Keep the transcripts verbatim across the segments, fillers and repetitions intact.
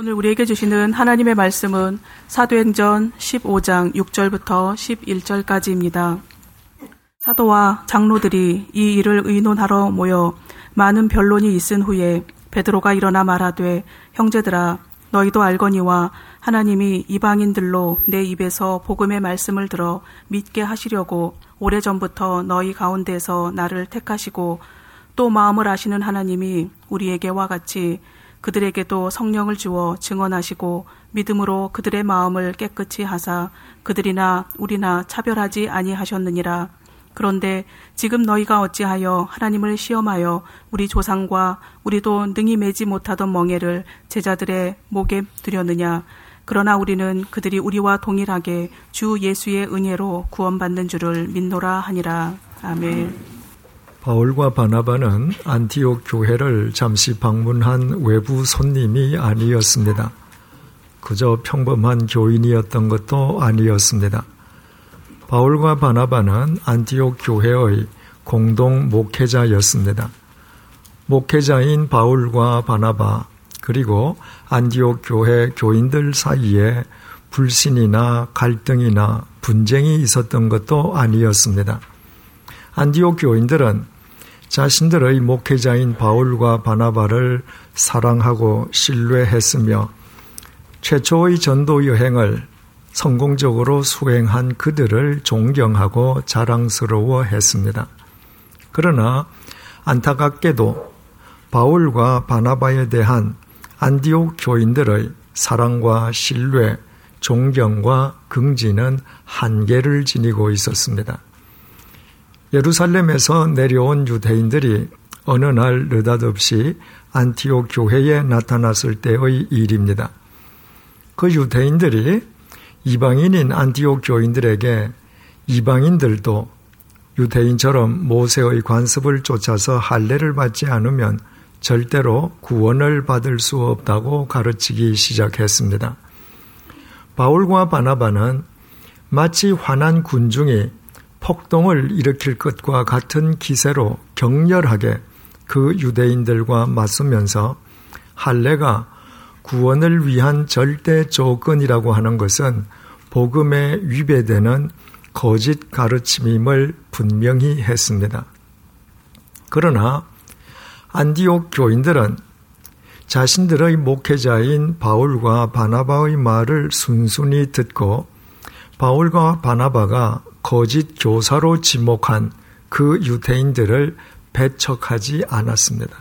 오늘 우리에게 주시는 하나님의 말씀은 사도행전 십오 장 육 절부터 십일 절까지입니다. 사도와 장로들이 이 일을 의논하러 모여 많은 변론이 있은 후에 베드로가 일어나 말하되, 형제들아, 너희도 알거니와 하나님이 이방인들로 내 입에서 복음의 말씀을 들어 믿게 하시려고 오래전부터 너희 가운데서 나를 택하시고, 또 마음을 아시는 하나님이 우리에게와 같이 그들에게도 성령을 주어 증언하시고 믿음으로 그들의 마음을 깨끗이 하사 그들이나 우리나 차별하지 아니하셨느니라. 그런데 지금 너희가 어찌하여 하나님을 시험하여 우리 조상과 우리도 능히 매지 못하던 멍에를 제자들의 목에 두려느냐. 그러나 우리는 그들이 우리와 동일하게 주 예수의 은혜로 구원받는 줄을 믿노라 하니라. 아멘. 바울과 바나바는 안티옥 교회를 잠시 방문한 외부 손님이 아니었습니다. 그저 평범한 교인이었던 것도 아니었습니다. 바울과 바나바는 안티옥 교회의 공동 목회자였습니다. 목회자인 바울과 바나바 그리고 안티옥 교회 교인들 사이에 불신이나 갈등이나 분쟁이 있었던 것도 아니었습니다. 안티옥 교인들은 자신들의 목회자인 바울과 바나바를 사랑하고 신뢰했으며 최초의 전도 여행을 성공적으로 수행한 그들을 존경하고 자랑스러워했습니다. 그러나 안타깝게도 바울과 바나바에 대한 안디옥 교인들의 사랑과 신뢰, 존경과 긍지는 한계를 지니고 있었습니다. 예루살렘에서 내려온 유대인들이 어느 날 느닷없이 안티옥 교회에 나타났을 때의 일입니다. 그 유대인들이 이방인인 안티옥 교인들에게 이방인들도 유대인처럼 모세의 관습을 쫓아서 할례를 받지 않으면 절대로 구원을 받을 수 없다고 가르치기 시작했습니다. 바울과 바나바는 마치 화난 군중이 폭동을 일으킬 것과 같은 기세로 격렬하게 그 유대인들과 맞서면서 할례가 구원을 위한 절대 조건이라고 하는 것은 복음에 위배되는 거짓 가르침임을 분명히 했습니다. 그러나 안디옥 교인들은 자신들의 목회자인 바울과 바나바의 말을 순순히 듣고 바울과 바나바가 거짓 교사로 지목한 그 유대인들을 배척하지 않았습니다.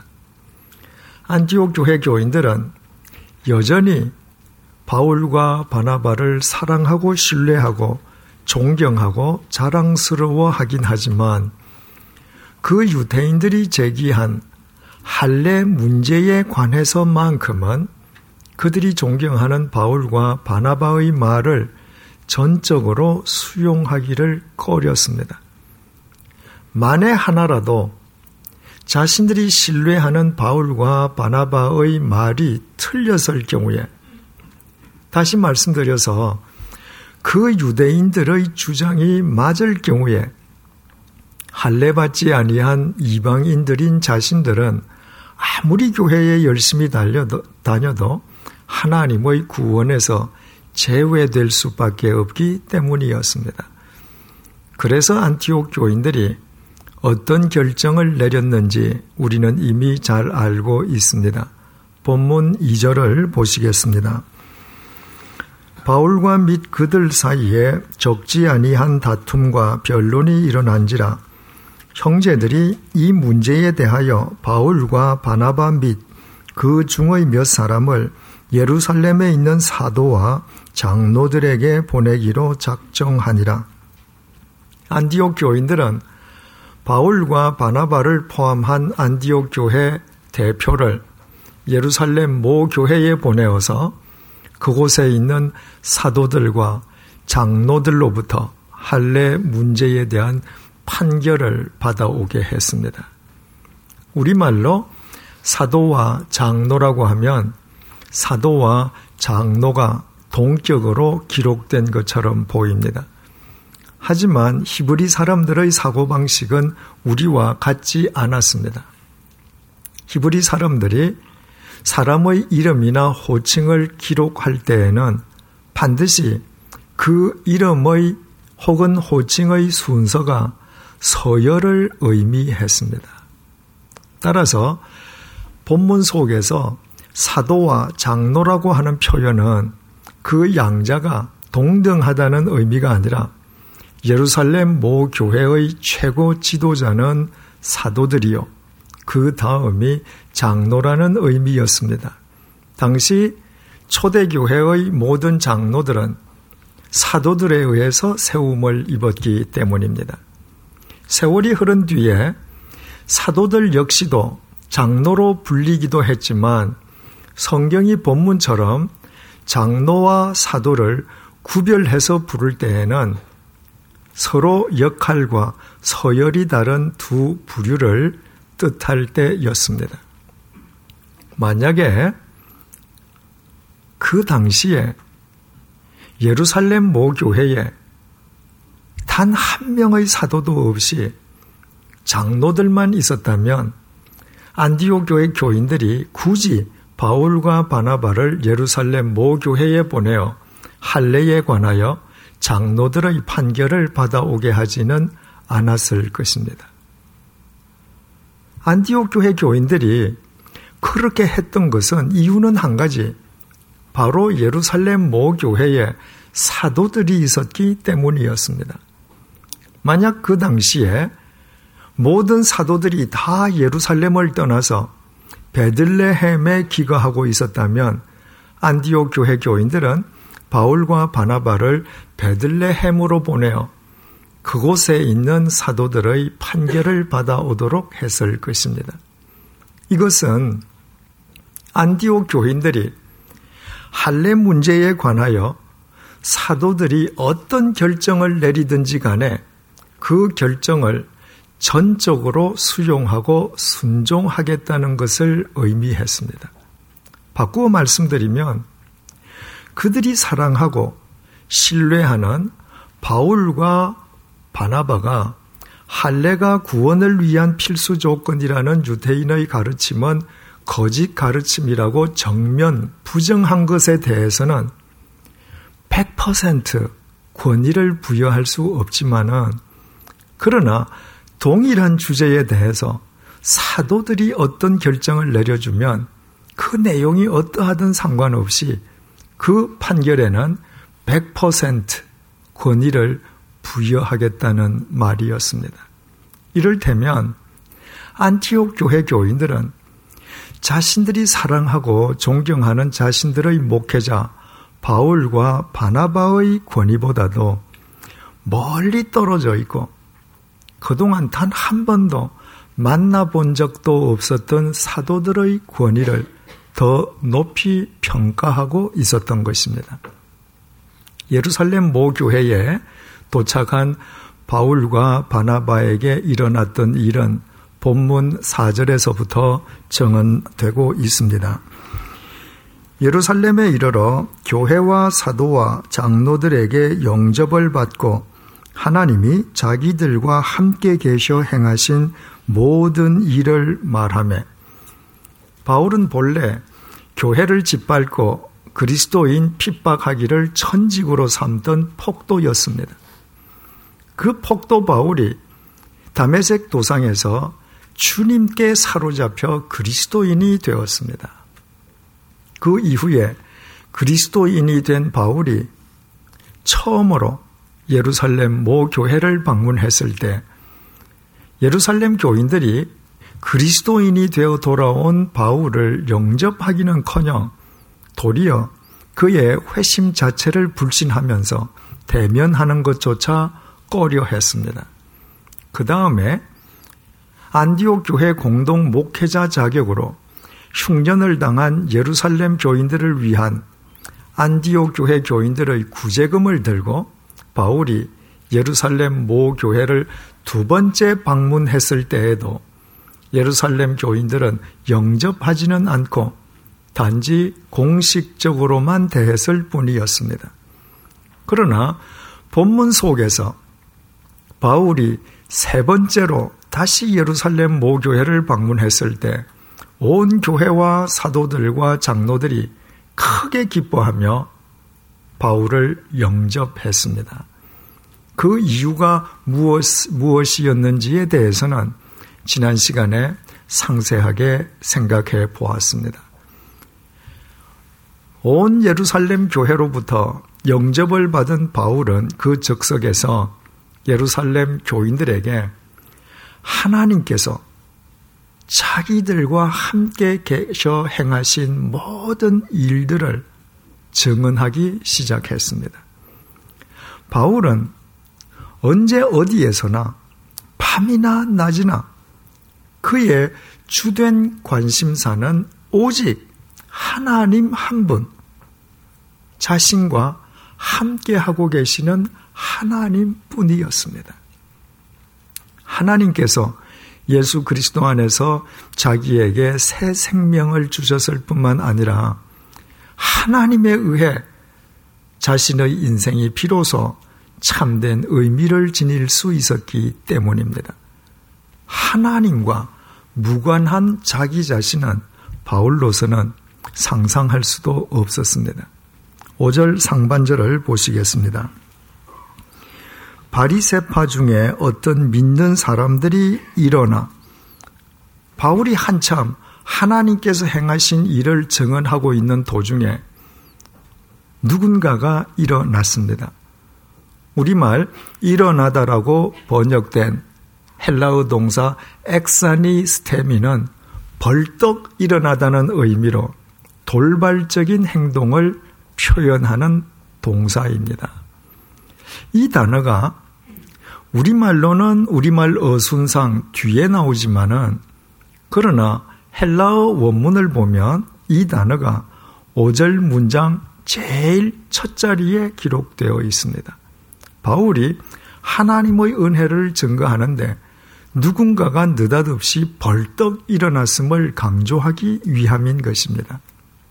안티옥 교회 교인들은 여전히 바울과 바나바를 사랑하고 신뢰하고 존경하고 자랑스러워하긴 하지만 그 유대인들이 제기한 할례 문제에 관해서만큼은 그들이 존경하는 바울과 바나바의 말을 전적으로 수용하기를 꺼렸습니다. 만에 하나라도 자신들이 신뢰하는 바울과 바나바의 말이 틀렸을 경우에, 다시 말씀드려서 그 유대인들의 주장이 맞을 경우에 할례 받지 아니한 이방인들인 자신들은 아무리 교회에 열심히 달려도, 다녀도 하나님의 구원에서 제외될 수밖에 없기 때문이었습니다. 그래서 안티옥 교인들이 어떤 결정을 내렸는지 우리는 이미 잘 알고 있습니다. 본문 이 절을 보시겠습니다. 바울과 및 그들 사이에 적지 아니한 다툼과 변론이 일어난지라 형제들이 이 문제에 대하여 바울과 바나바 및 그 중의 몇 사람을 예루살렘에 있는 사도와 장로들에게 보내기로 작정하니라. 안디옥 교인들은 바울과 바나바를 포함한 안디옥 교회 대표를 예루살렘 모 교회에 보내어서 그곳에 있는 사도들과 장로들로부터 할례 문제에 대한 판결을 받아오게 했습니다. 우리말로 사도와 장로라고 하면 사도와 장로가 동격으로 기록된 것처럼 보입니다. 하지만 히브리 사람들의 사고방식은 우리와 같지 않았습니다. 히브리 사람들이 사람의 이름이나 호칭을 기록할 때에는 반드시 그 이름의 혹은 호칭의 순서가 서열을 의미했습니다. 따라서 본문 속에서 사도와 장로라고 하는 표현은 그 양자가 동등하다는 의미가 아니라 예루살렘 모 교회의 최고 지도자는 사도들이요, 그 다음이 장로라는 의미였습니다. 당시 초대교회의 모든 장로들은 사도들에 의해서 세움을 입었기 때문입니다. 세월이 흐른 뒤에 사도들 역시도 장로로 불리기도 했지만 성경이 본문처럼 장로와 사도를 구별해서 부를 때에는 서로 역할과 서열이 다른 두 부류를 뜻할 때였습니다. 만약에 그 당시에 예루살렘 모 교회에 단 한 명의 사도도 없이 장로들만 있었다면 안디옥 교회 교인들이 굳이 바울과 바나바를 예루살렘 모 교회에 보내어 할례에 관하여 장로들의 판결을 받아오게 하지는 않았을 것입니다. 안디옥 교회 교인들이 그렇게 했던 것은 이유는 한 가지, 바로 예루살렘 모 교회에 사도들이 있었기 때문이었습니다. 만약 그 당시에 모든 사도들이 다 예루살렘을 떠나서 베들레헴에 기거하고 있었다면 안디옥 교회 교인들은 바울과 바나바를 베들레헴으로 보내어 그곳에 있는 사도들의 판결을 받아오도록 했을 것입니다. 이것은 안디옥 교인들이 할례 문제에 관하여 사도들이 어떤 결정을 내리든지 간에 그 결정을 전적으로 수용하고 순종하겠다는 것을 의미했습니다. 바꾸어 말씀드리면 그들이 사랑하고 신뢰하는 바울과 바나바가 할례가 구원을 위한 필수 조건이라는 유대인의 가르침은 거짓 가르침이라고 정면 부정한 것에 대해서는 백 퍼센트 권위를 부여할 수 없지만은, 그러나 동일한 주제에 대해서 사도들이 어떤 결정을 내려주면 그 내용이 어떠하든 상관없이 그 판결에는 백 퍼센트 권위를 부여하겠다는 말이었습니다. 이를테면 안티옥 교회 교인들은 자신들이 사랑하고 존경하는 자신들의 목회자 바울과 바나바의 권위보다도 멀리 떨어져 있고 그동안 단 한 번도 만나본 적도 없었던 사도들의 권위를 더 높이 평가하고 있었던 것입니다. 예루살렘 모 교회에 도착한 바울과 바나바에게 일어났던 일은 본문 사 절에서부터 정언되고 있습니다. 예루살렘에 이르러 교회와 사도와 장로들에게 영접을 받고 하나님이 자기들과 함께 계셔 행하신 모든 일을 말하며, 바울은 본래 교회를 짓밟고 그리스도인 핍박하기를 천직으로 삼던 폭도였습니다. 그 폭도 바울이 다메섹 도상에서 주님께 사로잡혀 그리스도인이 되었습니다. 그 이후에 그리스도인이 된 바울이 처음으로 예루살렘 모 교회를 방문했을 때 예루살렘 교인들이 그리스도인이 되어 돌아온 바울을 영접하기는커녕 도리어 그의 회심 자체를 불신하면서 대면하는 것조차 꺼려했습니다. 그 다음에 안디옥 교회 공동 목회자 자격으로 흉년을 당한 예루살렘 교인들을 위한 안디옥 교회 교인들의 구제금을 들고 바울이 예루살렘 모 교회를 두 번째 방문했을 때에도 예루살렘 교인들은 영접하지는 않고 단지 공식적으로만 대했을 뿐이었습니다. 그러나 본문 속에서 바울이 세 번째로 다시 예루살렘 모 교회를 방문했을 때 온 교회와 사도들과 장로들이 크게 기뻐하며 바울을 영접했습니다. 그 이유가 무엇, 무엇이었는지에 대해서는 지난 시간에 상세하게 생각해 보았습니다. 온 예루살렘 교회로부터 영접을 받은 바울은 그 적석에서 예루살렘 교인들에게 하나님께서 자기들과 함께 계셔 행하신 모든 일들을 증언하기 시작했습니다. 바울은 언제 어디에서나 밤이나 낮이나 그의 주된 관심사는 오직 하나님 한 분, 자신과 함께하고 계시는 하나님 뿐이었습니다. 하나님께서 예수 그리스도 안에서 자기에게 새 생명을 주셨을 뿐만 아니라 하나님에 의해 자신의 인생이 비로소 참된 의미를 지닐 수 있었기 때문입니다. 하나님과 무관한 자기 자신은 바울로서는 상상할 수도 없었습니다. 오 절 상반절을 보시겠습니다. 바리새파 중에 어떤 믿는 사람들이 일어나 바울이 한참 하나님께서 행하신 일을 증언하고 있는 도중에 누군가가 일어났습니다. 우리말 일어나다라고 번역된 헬라어 동사 엑사니 스테미는 벌떡 일어나다는 의미로 돌발적인 행동을 표현하는 동사입니다. 이 단어가 우리말로는 우리말 어순상 뒤에 나오지만은 그러나 헬라어 원문을 보면 이 단어가 오 절 문장 제일 첫 자리에 기록되어 있습니다. 바울이 하나님의 은혜를 증거하는데 누군가가 느닷없이 벌떡 일어났음을 강조하기 위함인 것입니다.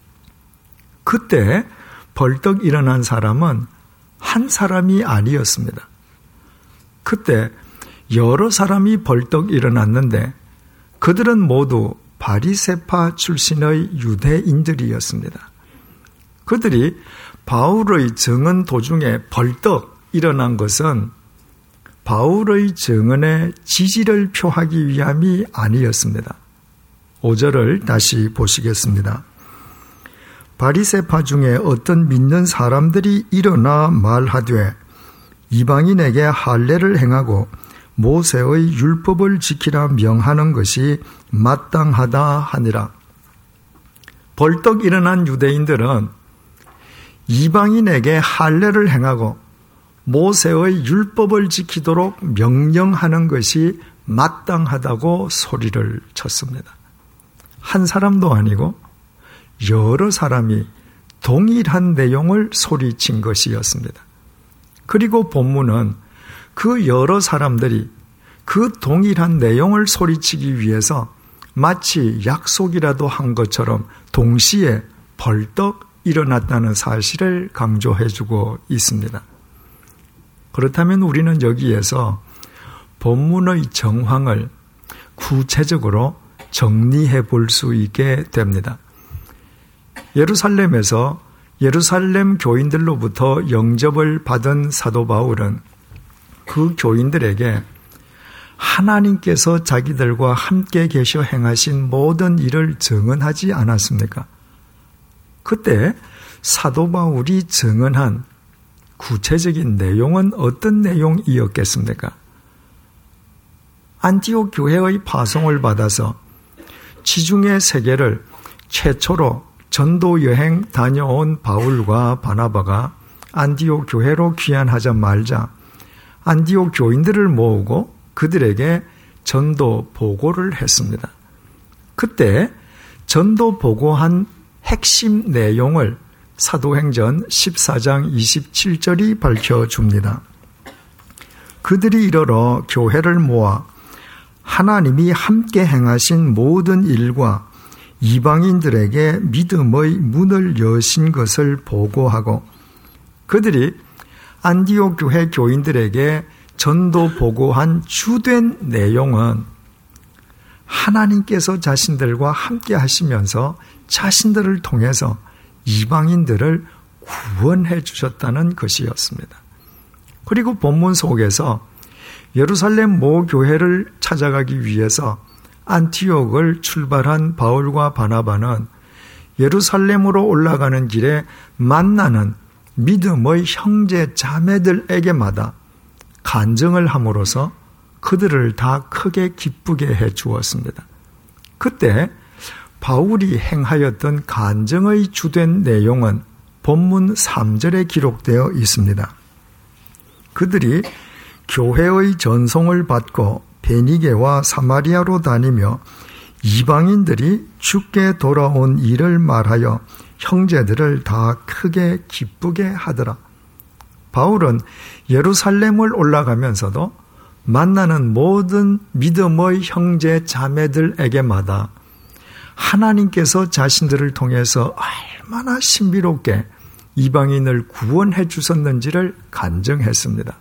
그때 벌떡 일어난 사람은 한 사람이 아니었습니다. 그때 여러 사람이 벌떡 일어났는데 그들은 모두 바리새파 출신의 유대인들이었습니다. 그들이 바울의 증언 도중에 벌떡 일어난 것은 바울의 증언에 지지를 표하기 위함이 아니었습니다. 오 절을 다시 보시겠습니다. 바리새파 중에 어떤 믿는 사람들이 일어나 말하되 이방인에게 할례를 행하고 모세의 율법을 지키라 명하는 것이 마땅하다 하니라. 벌떡 일어난 유대인들은 이방인에게 할례를 행하고 모세의 율법을 지키도록 명령하는 것이 마땅하다고 소리를 쳤습니다. 한 사람도 아니고 여러 사람이 동일한 내용을 소리친 것이었습니다. 그리고 본문은 그 여러 사람들이 그 동일한 내용을 소리치기 위해서 마치 약속이라도 한 것처럼 동시에 벌떡 일어났다는 사실을 강조해주고 있습니다. 그렇다면 우리는 여기에서 본문의 정황을 구체적으로 정리해 볼 수 있게 됩니다. 예루살렘에서 예루살렘 교인들로부터 영접을 받은 사도 바울은 그 교인들에게 하나님께서 자기들과 함께 계셔 행하신 모든 일을 증언하지 않았습니까? 그때 사도 바울이 증언한 구체적인 내용은 어떤 내용이었겠습니까? 안티옥 교회의 파송을 받아서 지중해 세계를 최초로 전도 여행 다녀온 바울과 바나바가 안디옥 교회로 귀환하자 말자 안디옥 교인들을 모으고 그들에게 전도 보고를 했습니다. 그때 전도 보고한 핵심 내용을 사도행전 십사 장 이십칠 절이 밝혀줍니다. 그들이 이르러 교회를 모아 하나님이 함께 행하신 모든 일과 이방인들에게 믿음의 문을 여신 것을 보고하고 그들이 안디옥 교회 교인들에게 전도 보고한 주된 내용은 하나님께서 자신들과 함께 하시면서 자신들을 통해서 이방인들을 구원해 주셨다는 것이었습니다. 그리고 본문 속에서 예루살렘 모 교회를 찾아가기 위해서 안티옥을 출발한 바울과 바나바는 예루살렘으로 올라가는 길에 만나는 믿음의 형제 자매들에게마다 간증을 함으로써 그들을 다 크게 기쁘게 해 주었습니다. 그때 바울이 행하였던 간증의 주된 내용은 본문 삼 절에 기록되어 있습니다. 그들이 교회의 전송을 받고 베니게와 사마리아로 다니며 이방인들이 주께 돌아온 일을 말하여 형제들을 다 크게 기쁘게 하더라. 바울은 예루살렘을 올라가면서도 만나는 모든 믿음의 형제 자매들에게마다 하나님께서 자신들을 통해서 얼마나 신비롭게 이방인을 구원해 주셨는지를 간증했습니다.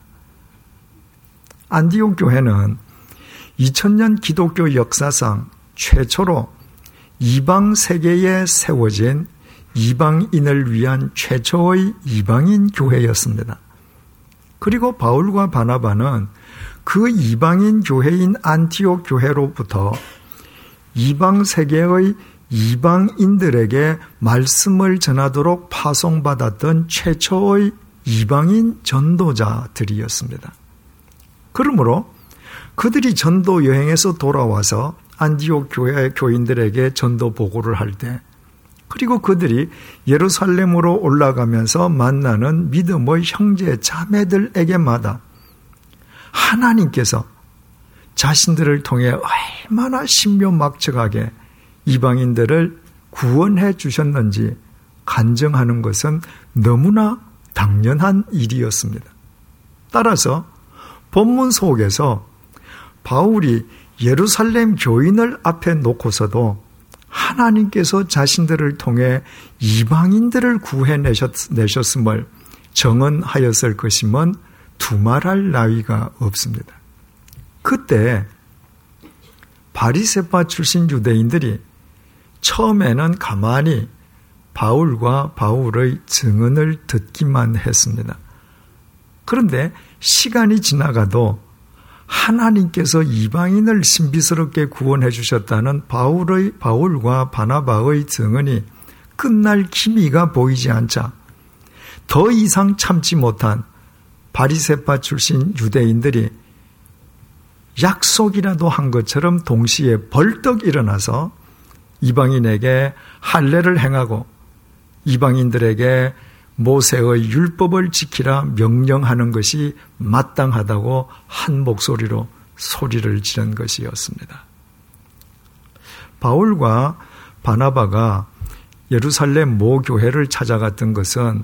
안디옥 교회는 이천 년 기독교 역사상 최초로 이방 세계에 세워진 이방인을 위한 최초의 이방인 교회였습니다. 그리고 바울과 바나바는 그 이방인 교회인 안티옥 교회로부터 이방 세계의 이방인들에게 말씀을 전하도록 파송받았던 최초의 이방인 전도자들이었습니다. 그러므로 그들이 전도 여행에서 돌아와서 안디옥 교회 교인들에게 전도 보고를 할 때, 그리고 그들이 예루살렘으로 올라가면서 만나는 믿음의 형제 자매들에게마다 하나님께서 자신들을 통해 얼마나 신묘막측하게 이방인들을 구원해 주셨는지 간증하는 것은 너무나 당연한 일이었습니다. 따라서 본문 속에서 바울이 예루살렘 교인을 앞에 놓고서도 하나님께서 자신들을 통해 이방인들을 구해내셨음을 정언하였을 것임은 두말할 나위가 없습니다. 그때 바리새파 출신 유대인들이 처음에는 가만히 바울과 바울의 증언을 듣기만 했습니다. 그런데 시간이 지나가도 하나님께서 이방인을 신비스럽게 구원해 주셨다는 바울의, 바울과 바나바의 증언이 끝날 기미가 보이지 않자 더 이상 참지 못한 바리새파 출신 유대인들이 약속이라도 한 것처럼 동시에 벌떡 일어나서 이방인에게 할례를 행하고 이방인들에게 모세의 율법을 지키라 명령하는 것이 마땅하다고 한 목소리로 소리를 지른 것이었습니다. 바울과 바나바가 예루살렘 모 교회를 찾아갔던 것은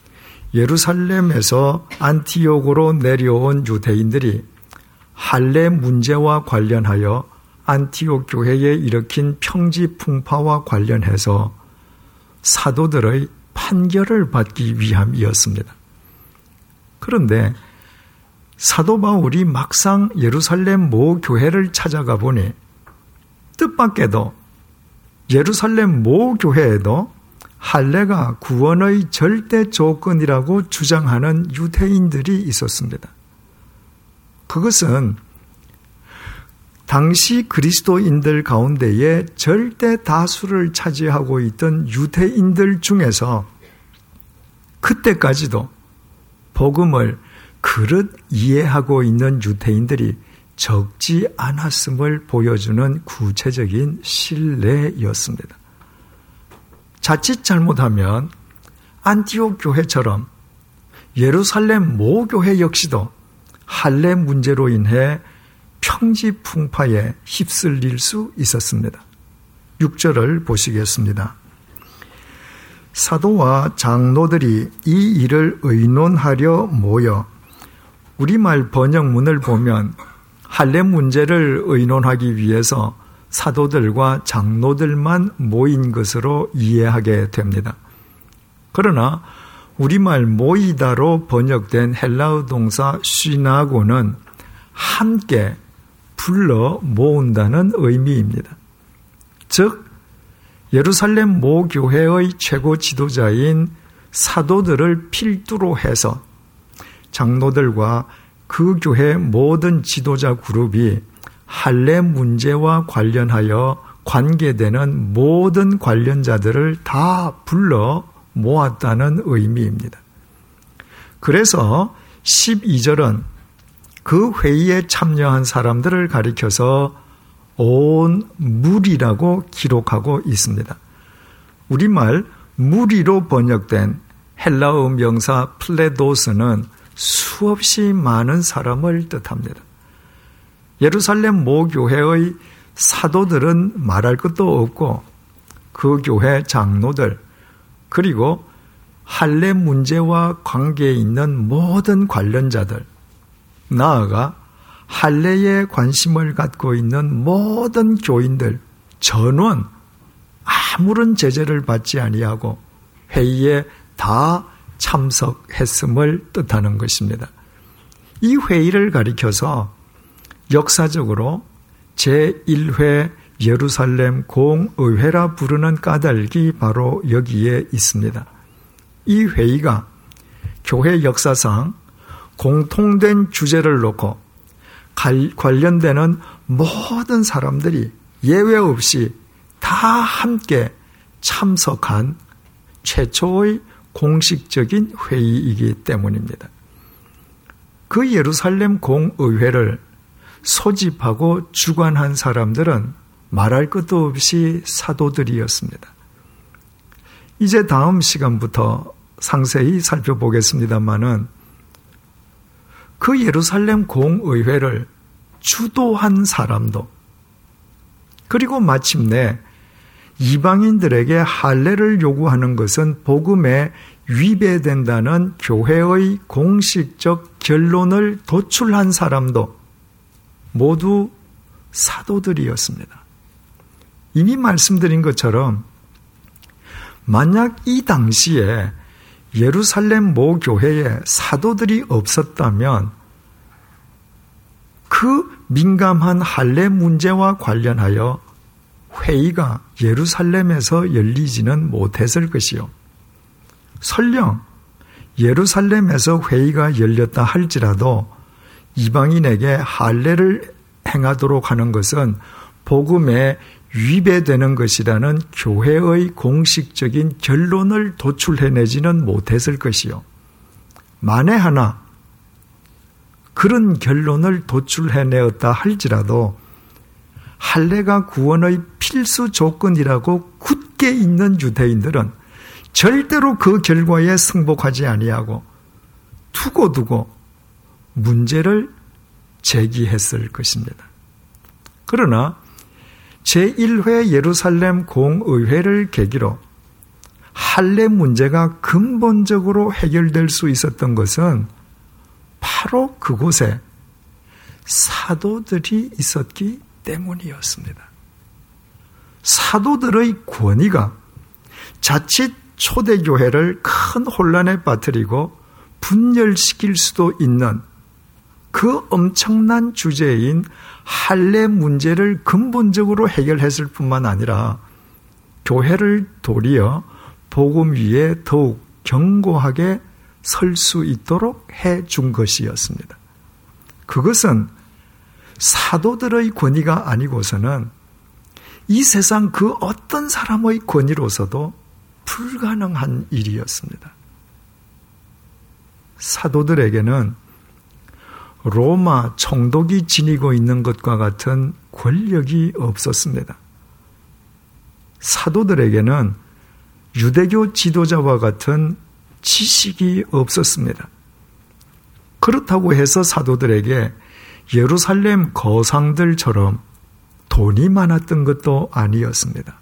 예루살렘에서 안티옥으로 내려온 유대인들이 할례 문제와 관련하여 안티옥 교회에 일으킨 평지 풍파와 관련해서 사도들의 판결을 받기 위함이었습니다. 그런데 사도 바울이 막상 예루살렘 모 교회를 찾아가 보니 뜻밖에도 예루살렘 모 교회에도 할례가 구원의 절대 조건이라고 주장하는 유대인들이 있었습니다. 그것은 당시 그리스도인들 가운데에 절대 다수를 차지하고 있던 유대인들 중에서 그때까지도 복음을 그릇 이해하고 있는 유대인들이 적지 않았음을 보여주는 구체적인 신뢰였습니다. 자칫 잘못하면 안티옥 교회처럼 예루살렘 모 교회 역시도 할례 문제로 인해 평지 풍파에 휩쓸릴 수 있었습니다. 육 절을 보시겠습니다. 사도와 장로들이 이 일을 의논하려 모여, 우리말 번역문을 보면 할례 문제를 의논하기 위해서 사도들과 장로들만 모인 것으로 이해하게 됩니다. 그러나 우리말 모이다로 번역된 헬라어 동사 시나고는 함께 불러 모은다는 의미입니다. 즉 예루살렘 모교회의 최고 지도자인 사도들을 필두로 해서 장로들과 그 교회 모든 지도자 그룹이 할례 문제와 관련하여 관계되는 모든 관련자들을 다 불러 모았다는 의미입니다. 그래서 십이 절은 그 회의에 참여한 사람들을 가리켜서 온 무리라고 기록하고 있습니다. 우리말 무리로 번역된 헬라어 명사 플레도스는 수없이 많은 사람을 뜻합니다. 예루살렘 모교회의 사도들은 말할 것도 없고 그 교회 장로들 그리고 할례 문제와 관계에 있는 모든 관련자들 나아가 할례에 관심을 갖고 있는 모든 교인들 전원 아무런 제재를 받지 아니하고 회의에 다 참석했음을 뜻하는 것입니다. 이 회의를 가리켜서 역사적으로 제일 회 예루살렘 공의회라 부르는 까닭이 바로 여기에 있습니다. 이 회의가 교회 역사상 공통된 주제를 놓고 관련되는 모든 사람들이 예외 없이 다 함께 참석한 최초의 공식적인 회의이기 때문입니다. 그 예루살렘 공의회를 소집하고 주관한 사람들은 말할 것도 없이 사도들이었습니다. 이제 다음 시간부터 상세히 살펴보겠습니다마는 그 예루살렘 공의회를 주도한 사람도 그리고 마침내 이방인들에게 할례를 요구하는 것은 복음에 위배된다는 교회의 공식적 결론을 도출한 사람도 모두 사도들이었습니다. 이미 말씀드린 것처럼 만약 이 당시에 예루살렘 모교회에 사도들이 없었다면 그 민감한 할례 문제와 관련하여 회의가 예루살렘에서 열리지는 못했을 것이요. 설령 예루살렘에서 회의가 열렸다 할지라도 이방인에게 할례를 행하도록 하는 것은 복음에 위배되는 것이라는 교회의 공식적인 결론을 도출해내지는 못했을 것이요. 만에 하나 그런 결론을 도출해내었다 할지라도 할례가 구원의 필수 조건이라고 굳게 있는 유대인들은 절대로 그 결과에 승복하지 아니하고 두고두고 문제를 제기했을 것입니다. 그러나 제일 회 예루살렘 공의회를 계기로 할례 문제가 근본적으로 해결될 수 있었던 것은 바로 그곳에 사도들이 있었기 때문이었습니다. 사도들의 권위가 자칫 초대교회를 큰 혼란에 빠뜨리고 분열시킬 수도 있는 그 엄청난 주제인 할례 문제를 근본적으로 해결했을 뿐만 아니라 교회를 도리어 복음 위에 더욱 견고하게 설 수 있도록 해준 것이었습니다. 그것은 사도들의 권위가 아니고서는 이 세상 그 어떤 사람의 권위로서도 불가능한 일이었습니다. 사도들에게는 로마 총독이 지니고 있는 것과 같은 권력이 없었습니다. 사도들에게는 유대교 지도자와 같은 지식이 없었습니다. 그렇다고 해서 사도들에게 예루살렘 거상들처럼 돈이 많았던 것도 아니었습니다.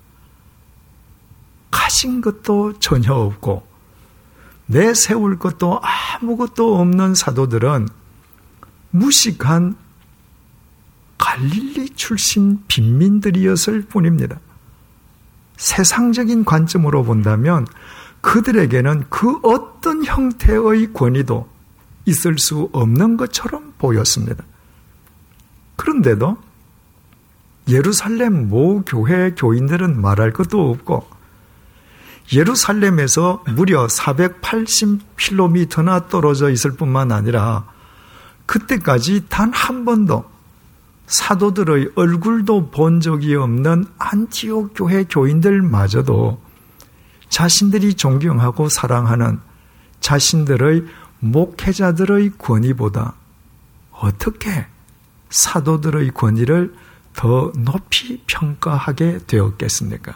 가진 것도 전혀 없고 내세울 것도 아무것도 없는 사도들은 무식한 갈릴리 출신 빈민들이었을 뿐입니다. 세상적인 관점으로 본다면 그들에게는 그 어떤 형태의 권위도 있을 수 없는 것처럼 보였습니다. 그런데도 예루살렘 모 교회 교인들은 말할 것도 없고 예루살렘에서 무려 사백팔십 킬로미터나 떨어져 있을 뿐만 아니라 그때까지 단 한 번도 사도들의 얼굴도 본 적이 없는 안티옥 교회 교인들마저도 자신들이 존경하고 사랑하는 자신들의 목회자들의 권위보다 어떻게 사도들의 권위를 더 높이 평가하게 되었겠습니까?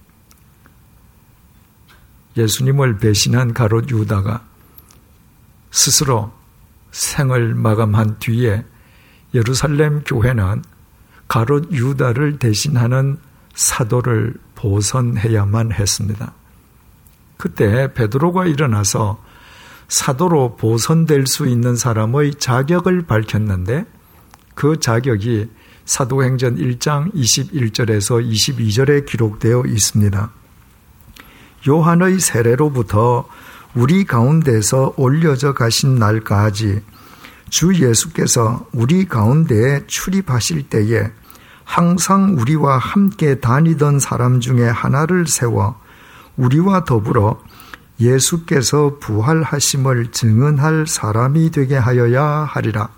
예수님을 배신한 가롯 유다가 스스로 생을 마감한 뒤에 예루살렘 교회는 가롯 유다를 대신하는 사도를 보선해야만 했습니다. 그때 베드로가 일어나서 사도로 보선될 수 있는 사람의 자격을 밝혔는데 그 자격이 사도행전 일 장 이십일 절에서 이십이 절에 기록되어 있습니다. 요한의 세례로부터 우리 가운데서 올려져 가신 날까지 주 예수께서 우리 가운데에 출입하실 때에 항상 우리와 함께 다니던 사람 중에 하나를 세워 우리와 더불어 예수께서 부활하심을 증언할 사람이 되게 하여야 하리라.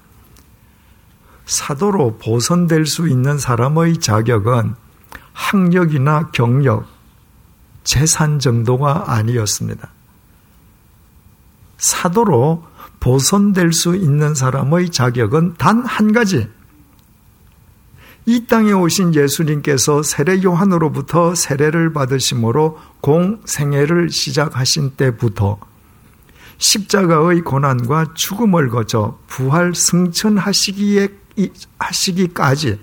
사도로 보선될 수 있는 사람의 자격은 학력이나 경력, 재산 정도가 아니었습니다. 사도로 보선될 수 있는 사람의 자격은 단 한 가지. 이 땅에 오신 예수님께서 세례 요한으로부터 세례를 받으심으로 공생애를 시작하신 때부터 십자가의 고난과 죽음을 거쳐 부활 승천하시기에 하시기까지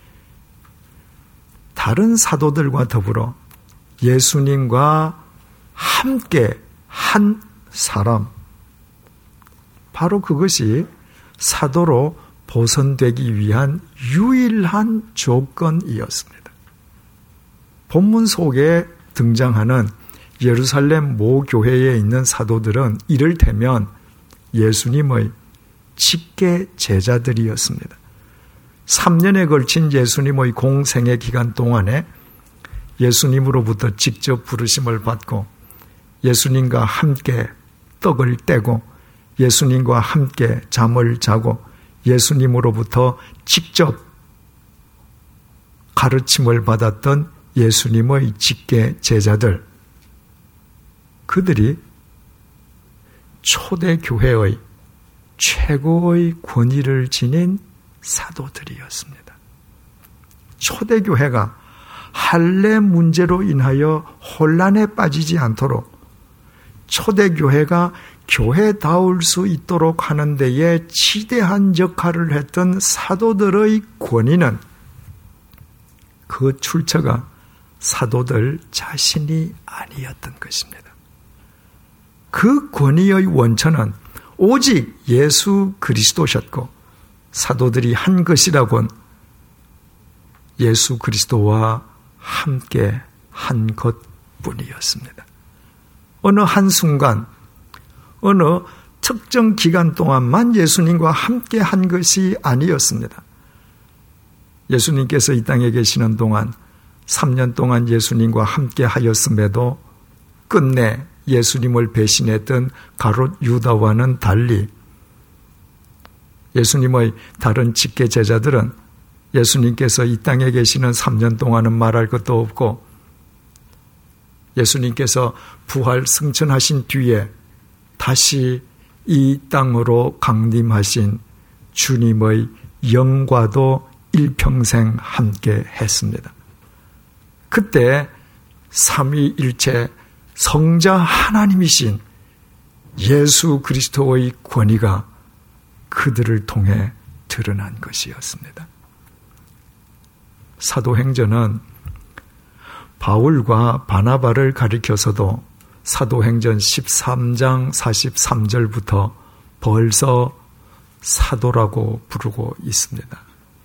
다른 사도들과 더불어 예수님과 함께 한 사람, 바로 그것이 사도로 보선되기 위한 유일한 조건이었습니다. 본문 속에 등장하는 예루살렘 모 교회에 있는 사도들은 이를테면 예수님의 직계 제자들이었습니다. 삼 년에 걸친 예수님의 공생애 기간 동안에 예수님으로부터 직접 부르심을 받고 예수님과 함께 떡을 떼고 예수님과 함께 잠을 자고 예수님으로부터 직접 가르침을 받았던 예수님의 직계 제자들, 그들이 초대교회의 최고의 권위를 지닌 사도들이었습니다. 초대교회가 할례 문제로 인하여 혼란에 빠지지 않도록 초대교회가 교회다울 수 있도록 하는 데에 지대한 역할을 했던 사도들의 권위는 그 출처가 사도들 자신이 아니었던 것입니다. 그 권위의 원천은 오직 예수 그리스도셨고 사도들이 한 것이라곤 예수 그리스도와 함께 한 것뿐이었습니다. 어느 한순간 어느 특정 기간 동안만 예수님과 함께 한 것이 아니었습니다. 예수님께서 이 땅에 계시는 동안 삼 년 동안 예수님과 함께 하였음에도 끝내 예수님을 배신했던 가롯 유다와는 달리 예수님의 다른 직계 제자들은 예수님께서 이 땅에 계시는 삼 년 동안은 말할 것도 없고 예수님께서 부활 승천하신 뒤에 다시 이 땅으로 강림하신 주님의 영과도 일평생 함께 했습니다. 그때 삼위일체 성자 하나님이신 예수 그리스도의 권위가 그들을 통해 드러난 것이었습니다. 사도행전은 바울과 바나바를 가리켜서도 사도행전 십삼 장 사십삼 절부터 벌써 사도라고 부르고 있습니다.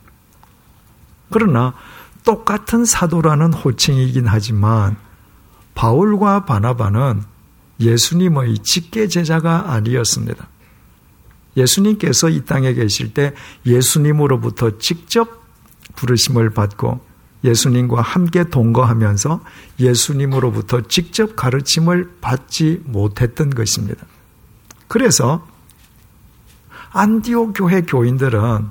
그러나 똑같은 사도라는 호칭이긴 하지만 바울과 바나바는 예수님의 직계 제자가 아니었습니다. 예수님께서 이 땅에 계실 때 예수님으로부터 직접 부르심을 받고 예수님과 함께 동거하면서 예수님으로부터 직접 가르침을 받지 못했던 것입니다. 그래서 안디옥 교회 교인들은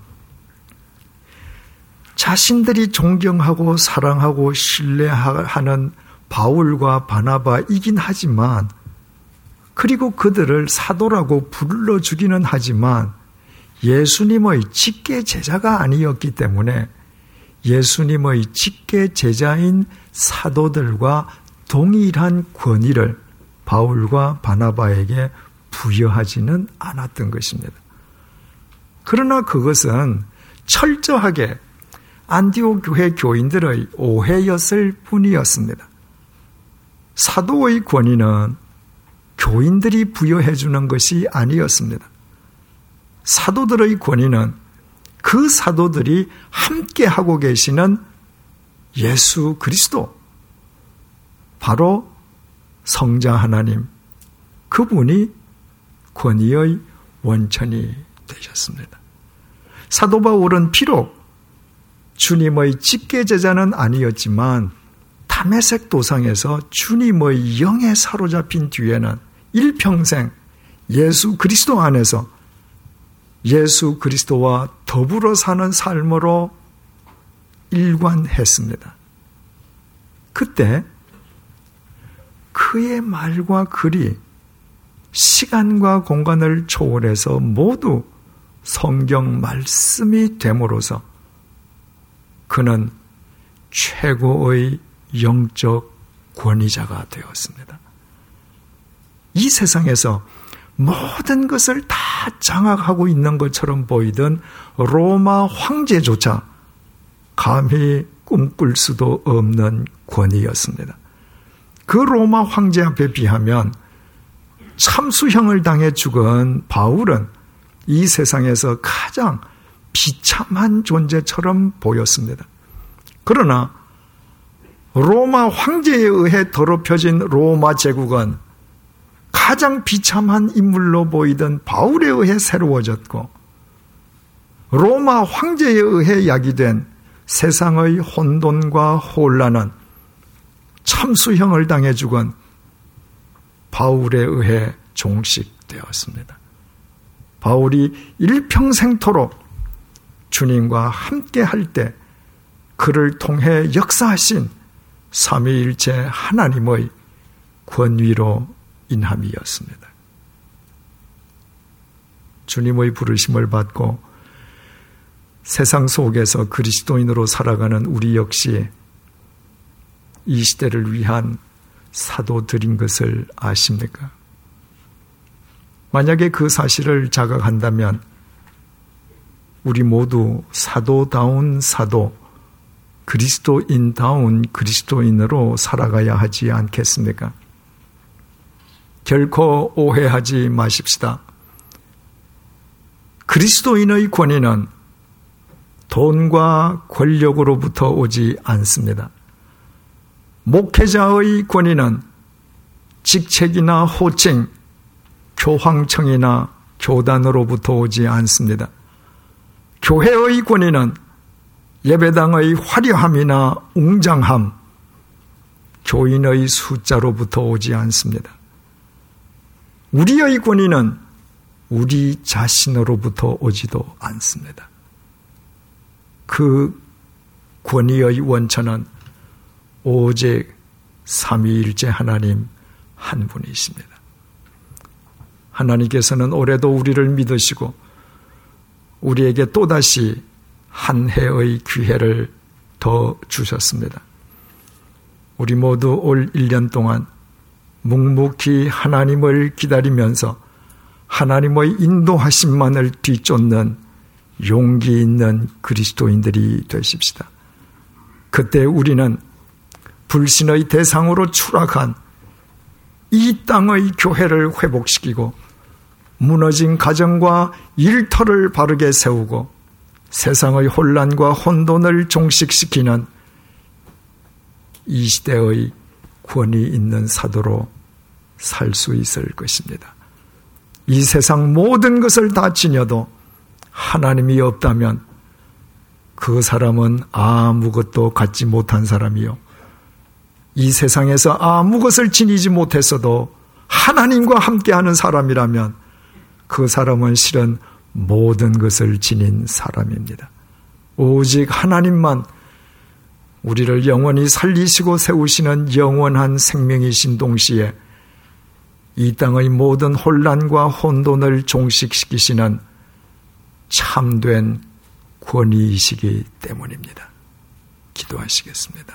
자신들이 존경하고 사랑하고 신뢰하는 바울과 바나바이긴 하지만, 그리고 그들을 사도라고 불러주기는 하지만 예수님의 직계 제자가 아니었기 때문에 예수님의 직계 제자인 사도들과 동일한 권위를 바울과 바나바에게 부여하지는 않았던 것입니다. 그러나 그것은 철저하게 안디옥 교회 교인들의 오해였을 뿐이었습니다. 사도의 권위는 교인들이 부여해 주는 것이 아니었습니다. 사도들의 권위는 그 사도들이 함께 하고 계시는 예수 그리스도, 바로 성자 하나님, 그분이 권위의 원천이 되셨습니다. 사도 바울은 비록 주님의 직계 제자는 아니었지만 다메섹 도상에서 주님의 영에 사로잡힌 뒤에는 일평생 예수 그리스도 안에서 예수 그리스도와 더불어 사는 삶으로 일관했습니다. 그때 그의 말과 글이 시간과 공간을 초월해서 모두 성경 말씀이 됨으로써 그는 최고의 영적 권위자가 되었습니다. 이 세상에서 모든 것을 다 장악하고 있는 것처럼 보이던 로마 황제조차 감히 꿈꿀 수도 없는 권위였습니다. 그 로마 황제 앞에 비하면 참수형을 당해 죽은 바울은 이 세상에서 가장 비참한 존재처럼 보였습니다. 그러나 로마 황제에 의해 더럽혀진 로마 제국은 가장 비참한 인물로 보이던 바울에 의해 새로워졌고, 로마 황제에 의해 야기된 세상의 혼돈과 혼란은 참수형을 당해 죽은 바울에 의해 종식되었습니다. 바울이 일평생토록 주님과 함께 할 때 그를 통해 역사하신 삼위일체 하나님의 권위로 인함이었습니다. 주님의 부르심을 받고 세상 속에서 그리스도인으로 살아가는 우리 역시 이 시대를 위한 사도들인 것을 아십니까? 만약에 그 사실을 자각한다면 우리 모두 사도다운 사도, 그리스도인다운 그리스도인으로 살아가야 하지 않겠습니까? 결코 오해하지 마십시다. 그리스도인의 권위는 돈과 권력으로부터 오지 않습니다. 목회자의 권위는 직책이나 호칭, 교황청이나 교단으로부터 오지 않습니다. 교회의 권위는 예배당의 화려함이나 웅장함, 교인의 숫자로부터 오지 않습니다. 우리의 권위는 우리 자신으로부터 오지도 않습니다. 그 권위의 원천은 오직 삼위일체 하나님 한 분이십니다. 하나님께서는 올해도 우리를 믿으시고 우리에게 또다시 한 해의 기회를 더 주셨습니다. 우리 모두 올 일 년 동안 묵묵히 하나님을 기다리면서 하나님의 인도하심만을 뒤쫓는 용기 있는 그리스도인들이 되십시다. 그때 우리는 불신의 대상으로 추락한 이 땅의 교회를 회복시키고 무너진 가정과 일터를 바르게 세우고 세상의 혼란과 혼돈을 종식시키는 이 시대의 권위 있는 사도로 살 수 있을 것입니다. 이 세상 모든 것을 다 지녀도 하나님이 없다면 그 사람은 아무것도 갖지 못한 사람이요. 이 세상에서 아무것을 지니지 못했어도 하나님과 함께하는 사람이라면 그 사람은 실은 모든 것을 지닌 사람입니다. 오직 하나님만 우리를 영원히 살리시고 세우시는 영원한 생명이신 동시에 이 땅의 모든 혼란과 혼돈을 종식시키시는 참된 권위이시기 때문입니다. 기도하시겠습니다.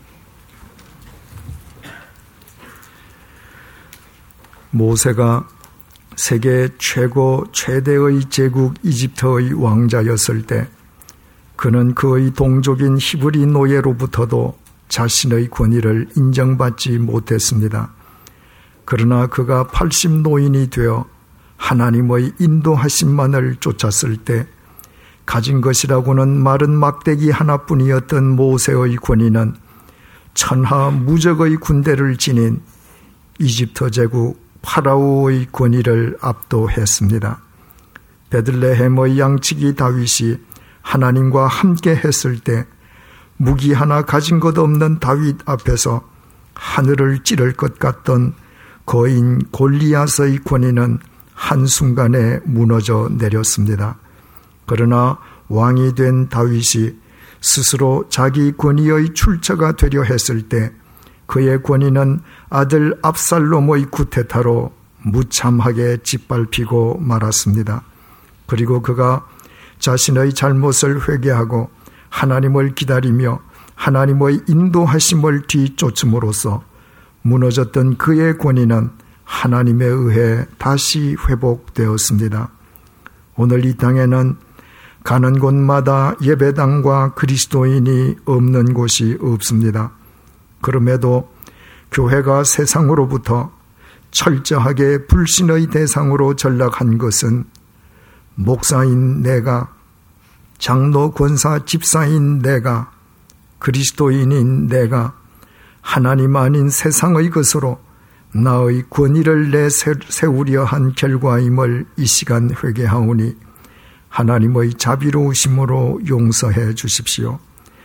모세가 세계 최고 최대의 제국 이집트의 왕자였을 때 그는 그의 동족인 히브리 노예로부터도 자신의 권위를 인정받지 못했습니다. 그러나 그가 팔십 노인이 되어 하나님의 인도하심만을 쫓았을 때 가진 것이라고는 마른 막대기 하나뿐이었던 모세의 권위는 천하 무적의 군대를 지닌 이집트 제국 파라오의 권위를 압도했습니다. 베들레헴의 양치기 다윗이 하나님과 함께 했을 때 무기 하나 가진 것 없는 다윗 앞에서 하늘을 찌를 것 같던 거인 골리앗의 권위는 한순간에 무너져 내렸습니다. 그러나 왕이 된 다윗이 스스로 자기 권위의 출처가 되려 했을 때 그의 권위는 아들 압살롬의 쿠데타로 무참하게 짓밟히고 말았습니다. 그리고 그가 자신의 잘못을 회개하고 하나님을 기다리며 하나님의 인도하심을 뒤쫓음으로써 무너졌던 그의 권위는 하나님에 의해 다시 회복되었습니다. 오늘 이 땅에는 가는 곳마다 예배당과 그리스도인이 없는 곳이 없습니다. 그럼에도 교회가 세상으로부터 철저하게 불신의 대상으로 전락한 것은 목사인 내가, 장로 권사 집사인 내가, 그리스도인인 내가 하나님 아닌 세상의 것으로 나의 권위를 내세우려 한 결과임을 이 시간 회개하오니 하나님의 자비로우심으로 용서해 주십시오.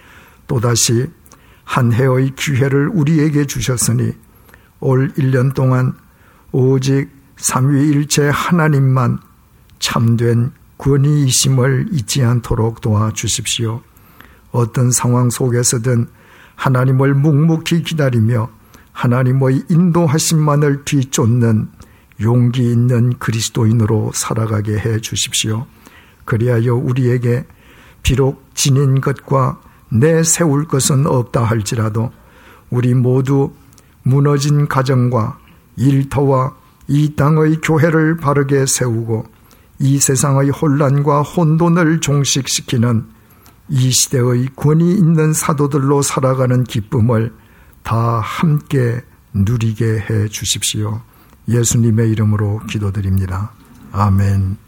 또다시 한 해의 기회를 우리에게 주셨으니 올 일 년 동안 오직 삼위일체 하나님만 참된 권위이심을 잊지 않도록 도와주십시오. 어떤 상황 속에서든 하나님을 묵묵히 기다리며 하나님의 인도하심만을 뒤쫓는 용기 있는 그리스도인으로 살아가게 해 주십시오. 그리하여 우리에게 비록 지닌 것과 내세울 것은 없다 할지라도 우리 모두 무너진 가정과 일터와 이 땅의 교회를 바르게 세우고 이 세상의 혼란과 혼돈을 종식시키는 이 시대의 권위 있는 사도들로 살아가는 기쁨을 다 함께 누리게 해 주십시오. 예수님의 이름으로 기도드립니다. 아멘.